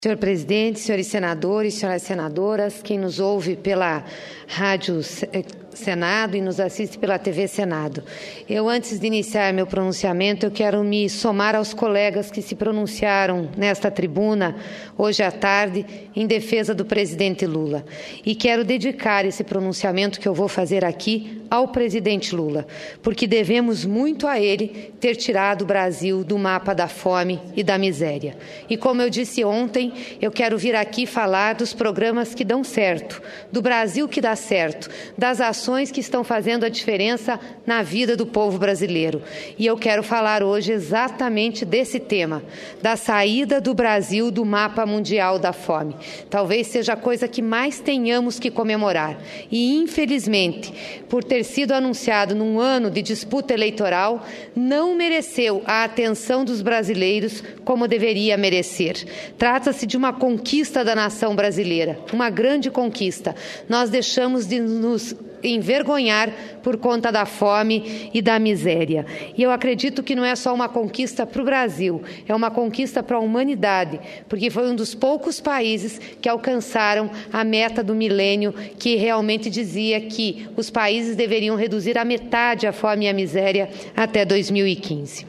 Senhor presidente, senhores senadores, senhoras senadoras, quem nos ouve pela Rádio Senado e nos assiste pela TV Senado. Eu, antes de iniciar meu pronunciamento, eu quero me somar aos colegas que se pronunciaram nesta tribuna, hoje à tarde, em defesa do presidente Lula. E quero dedicar esse pronunciamento que eu vou fazer aqui ao presidente Lula, porque devemos muito a ele ter tirado o Brasil do mapa da fome e da miséria. E como eu disse ontem, eu quero vir aqui falar dos programas que dão certo, do Brasil que dá certo, das ações que estão fazendo a diferença na vida do povo brasileiro. E eu quero falar hoje exatamente desse tema, da saída do Brasil do mapa mundial da fome. Talvez seja a coisa que mais tenhamos que comemorar. E, infelizmente, por ter sido anunciado num ano de disputa eleitoral, não mereceu a atenção dos brasileiros como deveria merecer. Trata-se de uma conquista da nação brasileira, uma grande conquista. Nós deixamos de nos envergonhar por conta da fome e da miséria. E eu acredito que não é só uma conquista para o Brasil, é uma conquista para a humanidade, porque foi um dos poucos países que alcançaram a meta do milênio, que realmente dizia que os países deveriam reduzir à metade a fome e a miséria até 2015.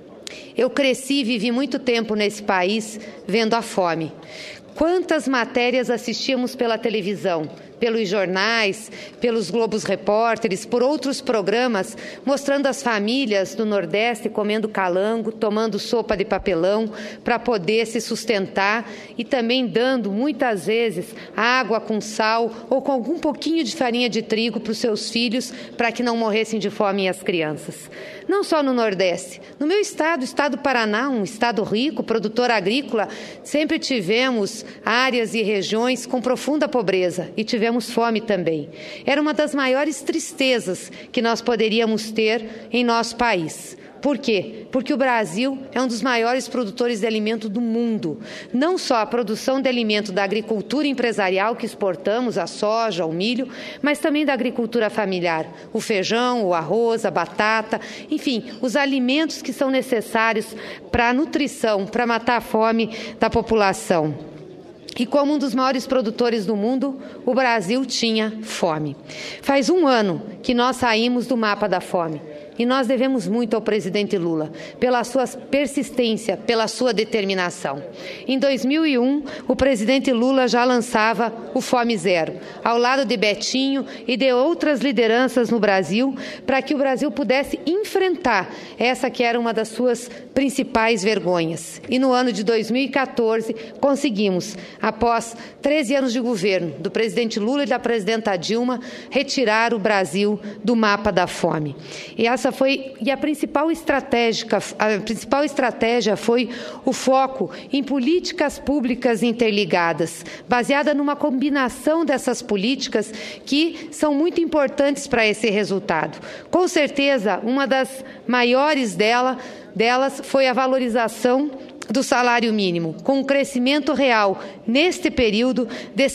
Eu cresci e vivi muito tempo nesse país vendo a fome. Quantas matérias assistíamos pela televisão, pelos jornais, pelos Globos Repórteres, por outros programas, mostrando as famílias do Nordeste comendo calango, tomando sopa de papelão para poder se sustentar e também dando, muitas vezes, água com sal ou com algum pouquinho de farinha de trigo para os seus filhos, para que não morressem de fome as crianças. Não só no Nordeste. No meu estado, o estado do Paraná, um estado rico, produtor agrícola, sempre tivemos áreas e regiões com profunda pobreza e tivemos fome também. Era uma das maiores tristezas que nós poderíamos ter em nosso país. Por quê? Porque o Brasil é um dos maiores produtores de alimento do mundo. Não só a produção de alimento da agricultura empresarial que exportamos, a soja, o milho, mas também da agricultura familiar, o feijão, o arroz, a batata, enfim, os alimentos que são necessários para a nutrição, para matar a fome da população. E como um dos maiores produtores do mundo, o Brasil tinha fome. Faz um ano que nós saímos do mapa da fome. E nós devemos muito ao presidente Lula, pela sua persistência, pela sua determinação. Em 2001, o presidente Lula já lançava o Fome Zero, ao lado de Betinho e de outras lideranças no Brasil, para que o Brasil pudesse enfrentar essa que era uma das suas principais vergonhas. E no ano de 2014, conseguimos, após 13 anos de governo do presidente Lula e da presidenta Dilma, retirar o Brasil do mapa da fome. E a principal estratégia foi o foco em políticas públicas interligadas, baseada numa combinação dessas políticas que são muito importantes para esse resultado. Com certeza, uma das maiores delas foi a valorização do salário mínimo, com um crescimento real, neste período, de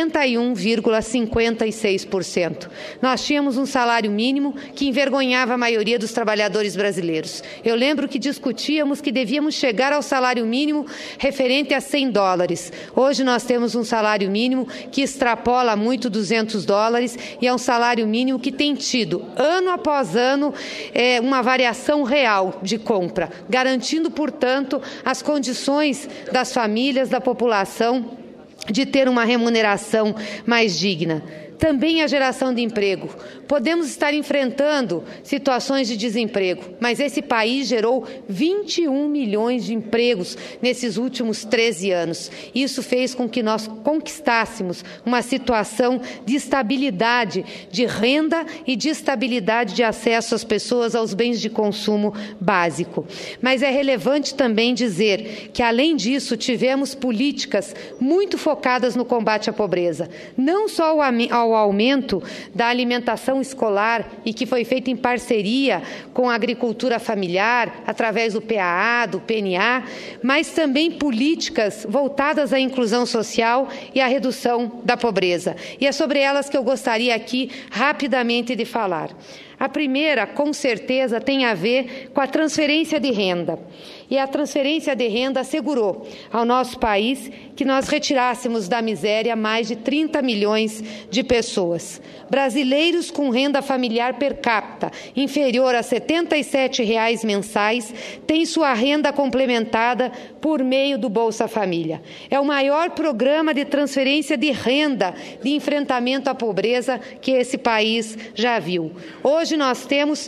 71,56%. Nós tínhamos um salário mínimo que envergonhava a maioria dos trabalhadores brasileiros. Eu lembro que discutíamos que devíamos chegar ao salário mínimo referente a $100. Hoje nós temos um salário mínimo que extrapola muito $200 e é um salário mínimo que tem tido, ano após ano, uma variação real de compra, garantindo, portanto, as condições das famílias, da população, de ter uma remuneração mais digna. Também a geração de emprego. Podemos estar enfrentando situações de desemprego, mas esse país gerou 21 milhões de empregos nesses últimos 13 anos. Isso fez com que nós conquistássemos uma situação de estabilidade de renda e de estabilidade de acesso às pessoas aos bens de consumo básico. Mas é relevante também dizer que, além disso, tivemos políticas muito focadas no combate à pobreza. Não só ao aumento da alimentação escolar e que foi feita em parceria com a agricultura familiar, através do PAA, do PNA, mas também políticas voltadas à inclusão social e à redução da pobreza. E é sobre elas que eu gostaria aqui rapidamente de falar. A primeira, com certeza, tem a ver com a transferência de renda. E a transferência de renda assegurou ao nosso país que nós retirássemos da miséria mais de 30 milhões de pessoas. Brasileiros com renda familiar per capita inferior a R$ 77,00 mensais têm sua renda complementada por meio do Bolsa Família. É o maior programa de transferência de renda de enfrentamento à pobreza que esse país já viu. Hoje nós temos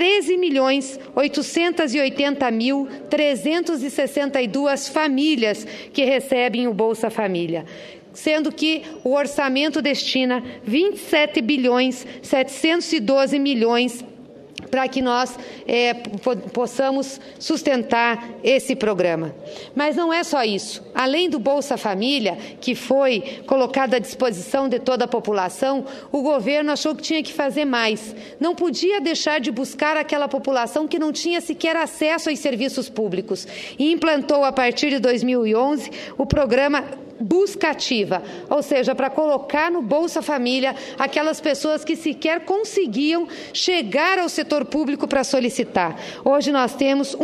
13.880.362 famílias que recebem o Bolsa Família, sendo que o orçamento destina 27.712 milhões para que nós possamos sustentar esse programa. Mas não é só isso. Além do Bolsa Família, que foi colocado à disposição de toda a população, o governo achou que tinha que fazer mais. Não podia deixar de buscar aquela população que não tinha sequer acesso aos serviços públicos. E implantou, a partir de 2011, o programa Busca Ativa, ou seja, para colocar no Bolsa Família aquelas pessoas que sequer conseguiam chegar ao setor público para solicitar. Hoje nós temos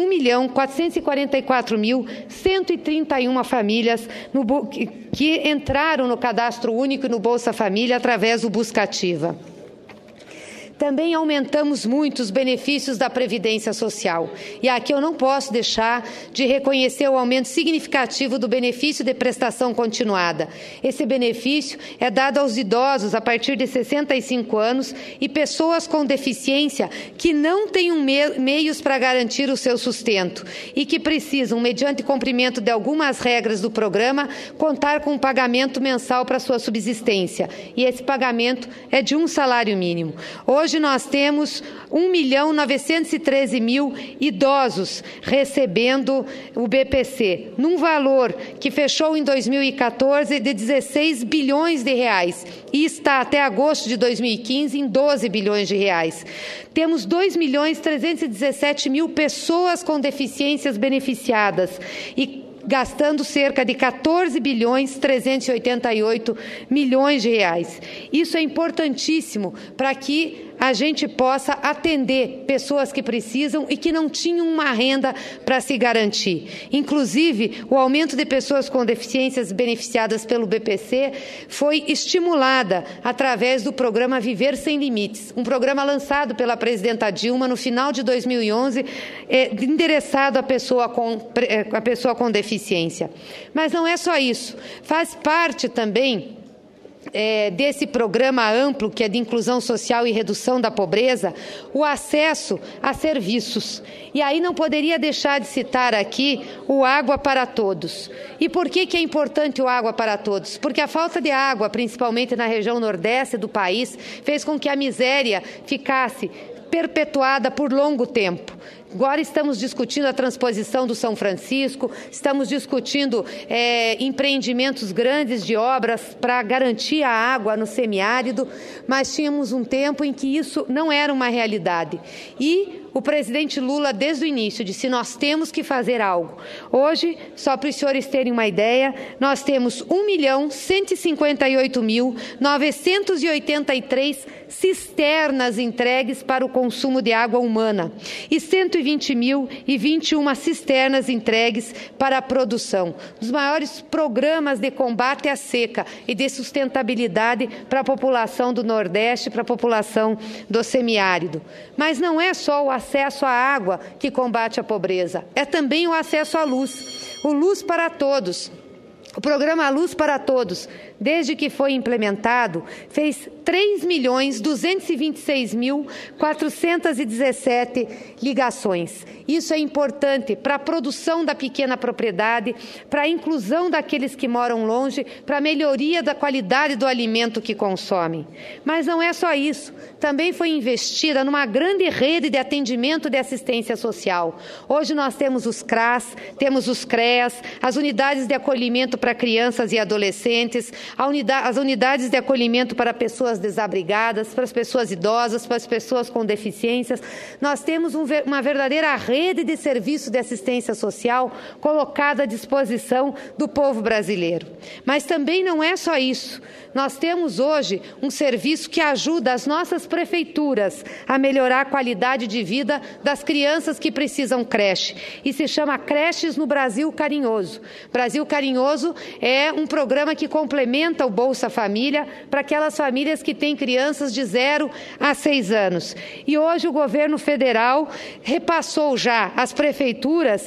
1.444.131 famílias que entraram no Cadastro Único e no Bolsa Família através do Busca Ativa. Também aumentamos muito os benefícios da Previdência Social. E aqui eu não posso deixar de reconhecer o aumento significativo do benefício de prestação continuada. Esse benefício é dado aos idosos a partir de 65 anos e pessoas com deficiência que não têm meios para garantir o seu sustento e que precisam, mediante cumprimento de algumas regras do programa, contar com um pagamento mensal para sua subsistência. E esse pagamento é de um salário mínimo. Hoje nós temos 1.913.000 idosos recebendo o BPC, num valor que fechou em 2014 de 16 bilhões de reais e está até agosto de 2015 em 12 bilhões de reais. Temos 2.317.000 pessoas com deficiências beneficiadas e gastando cerca de 14.388 bilhões de reais. Isso é importantíssimo para que a gente possa atender pessoas que precisam e que não tinham uma renda para se garantir. Inclusive, o aumento de pessoas com deficiências beneficiadas pelo BPC foi estimulada através do programa Viver Sem Limites, um programa lançado pela presidenta Dilma no final de 2011, endereçado à pessoa com deficiência. Mas não é só isso. Faz parte também desse programa amplo, que é de inclusão social e redução da pobreza, o acesso a serviços. E aí não poderia deixar de citar aqui o Água para Todos. E por que é importante o Água para Todos? Porque a falta de água, principalmente na região nordeste do país, fez com que a miséria ficasse perpetuada por longo tempo. Agora estamos discutindo a transposição do São Francisco, estamos discutindo empreendimentos grandes de obras para garantir a água no semiárido, mas tínhamos um tempo em que isso não era uma realidade. E o presidente Lula, desde o início, disse: nós temos que fazer algo. Hoje, só para os senhores terem uma ideia, nós temos 1.158.983 cisternas entregues para o consumo de água humana e 120.021 cisternas entregues para a produção. Os maiores programas de combate à seca e de sustentabilidade para a população do Nordeste, para a população do semiárido. Mas não é só o acesso à água que combate a pobreza, é também o acesso à luz. O Luz para Todos. O programa Luz para Todos, desde que foi implementado, fez 3.226.417 ligações. Isso é importante para a produção da pequena propriedade, para a inclusão daqueles que moram longe, para a melhoria da qualidade do alimento que consomem. Mas não é só isso. Também foi investida numa grande rede de atendimento de assistência social. Hoje nós temos os CRAS, temos os CREAS, as unidades de acolhimento para crianças e adolescentes, as unidades de acolhimento para pessoas desabrigadas, para as pessoas idosas, para as pessoas com deficiências. Nós temos uma verdadeira rede de serviços de assistência social colocada à disposição do povo brasileiro. Mas também não é só isso. Nós temos hoje um serviço que ajuda as nossas prefeituras a melhorar a qualidade de vida das crianças que precisam creche. E se chama Creches no Brasil Carinhoso. Brasil Carinhoso é um programa que complementa o Bolsa Família para aquelas famílias que têm crianças de 0 a 6 anos. E hoje o governo federal repassou já às prefeituras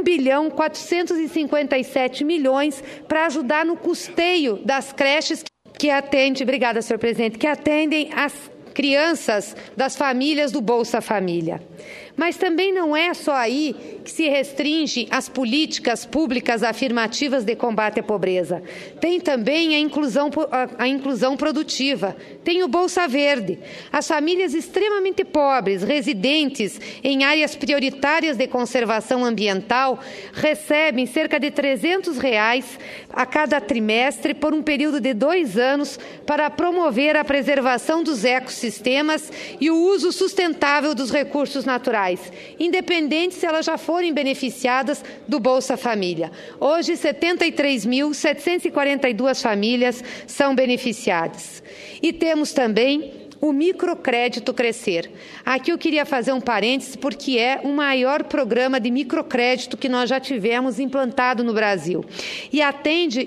1,457 bilhões para ajudar no custeio das creches que atendem, obrigada, senhor presidente, que atendem as crianças das famílias do Bolsa Família. Mas também não é só aí que se restringe as políticas públicas afirmativas de combate à pobreza. Tem também a inclusão produtiva, tem o Bolsa Verde. As famílias extremamente pobres, residentes em áreas prioritárias de conservação ambiental, recebem cerca de R$300 a cada trimestre por um período de 2 anos para promover a preservação dos ecossistemas e o uso sustentável dos recursos naturais, independente se elas já forem beneficiadas do Bolsa Família. Hoje, 73.742 famílias são beneficiadas. E temos também o microcrédito Crescer. Aqui eu queria fazer um parêntese, porque é o maior programa de microcrédito que nós já tivemos implantado no Brasil. E atende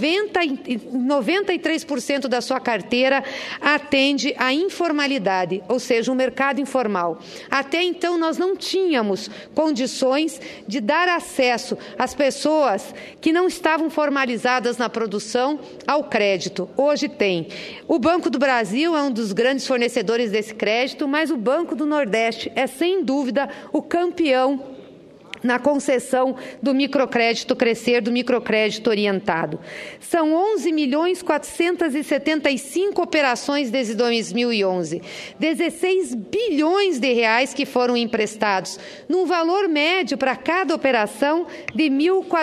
93% da sua carteira atende à informalidade, ou seja, o mercado informal. Até então, nós não tínhamos condições de dar acesso às pessoas que não estavam formalizadas na produção ao crédito. Hoje tem. O Banco do Brasil é um dos grandes fornecedores desse crédito, mas o Banco do Nordeste é, sem dúvida, o campeão na concessão do microcrédito Crescer, do microcrédito orientado. São 11.475 operações desde 2011, 16 bilhões de reais que foram emprestados, num valor médio para cada operação de R$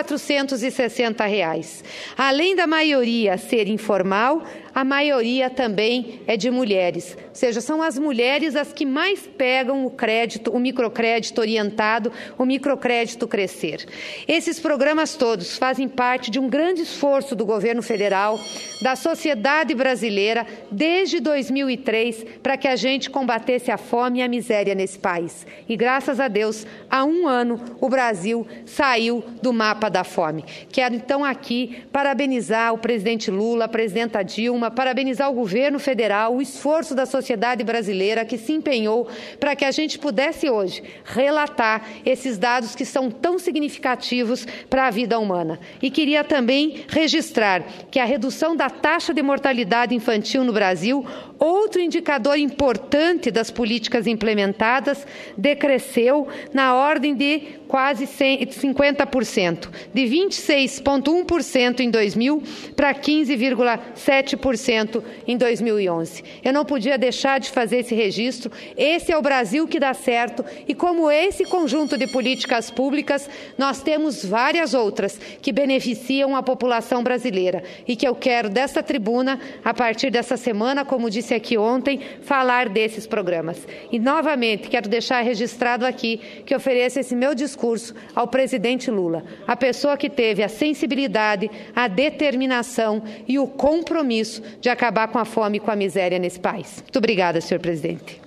1.460. Além da maioria ser informal, a maioria também é de mulheres, ou seja, são as mulheres as que mais pegam o crédito, o microcrédito orientado, o microcrédito Crescer. Esses programas todos fazem parte de um grande esforço do governo federal, da sociedade brasileira, desde 2003, para que a gente combatesse a fome e a miséria nesse país. E, graças a Deus, há 1 ano, o Brasil saiu do mapa da fome. Quero, então, aqui parabenizar o presidente Lula, a presidenta Dilma, parabenizar o governo federal, o esforço da sociedade brasileira que se empenhou para que a gente pudesse hoje relatar esses dados que são tão significativos para a vida humana. E queria também registrar que a redução da taxa de mortalidade infantil no Brasil, outro indicador importante das políticas implementadas, decresceu na ordem de quase 50%, de 26,1% em 2000 para 15,7% em 2011. Eu não podia deixar de fazer esse registro. Esse é o Brasil que dá certo e, como esse conjunto de políticas públicas, nós temos várias outras que beneficiam a população brasileira e que eu quero, desta tribuna, a partir dessa semana, como disse aqui ontem, falar desses programas. E, novamente, quero deixar registrado aqui que ofereço esse meu discurso ao presidente Lula, a pessoa que teve a sensibilidade, a determinação e o compromisso de acabar com a fome e com a miséria nesse país. Muito obrigada, senhor presidente.